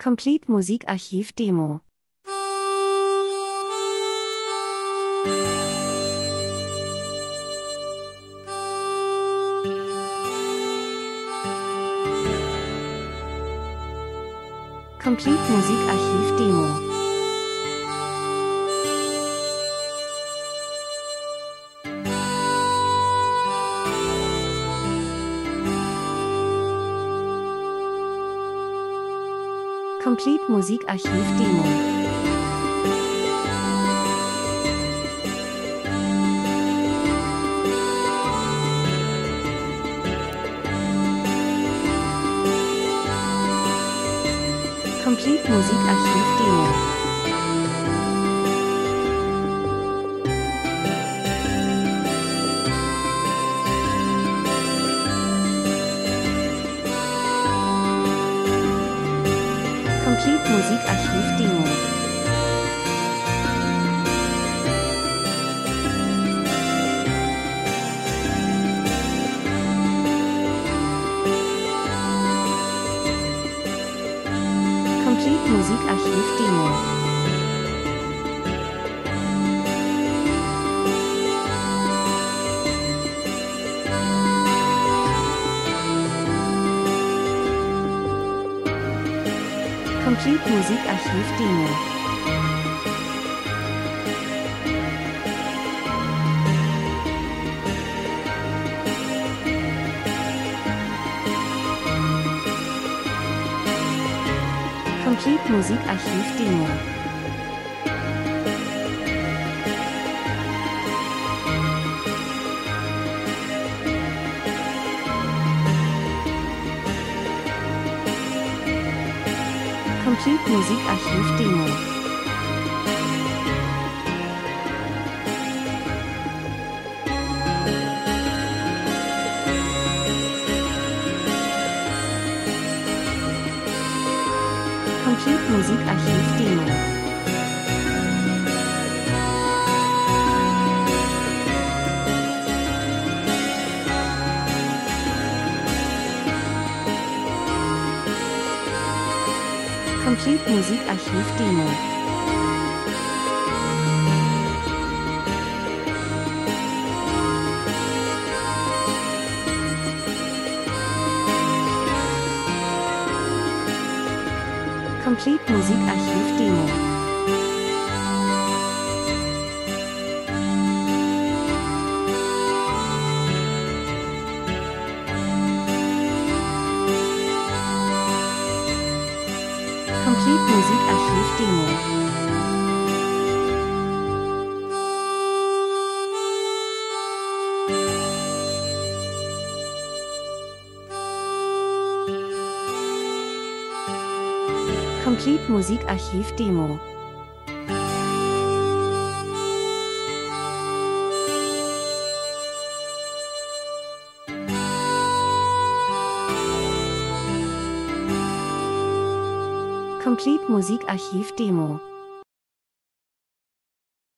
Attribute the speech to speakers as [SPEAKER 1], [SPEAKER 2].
[SPEAKER 1] Complete Musikarchiv Demo. Complete Musikarchiv Demo. Complete Musikarchiv Demo. Complete Musikarchiv Demo. Complete Musikarchiv Demo. Complete Musikarchiv Demo. Complete Musikarchiv Demo. Complete Musikarchiv Demo. Complete Musikarchiv Demo. Complete Musikarchiv Demo. Complete Musikarchiv Demo. Complete Musikarchiv Demo. Complete Musikarchiv Demo. Complete Musikarchiv Demo. Complete Musikarchiv Demo.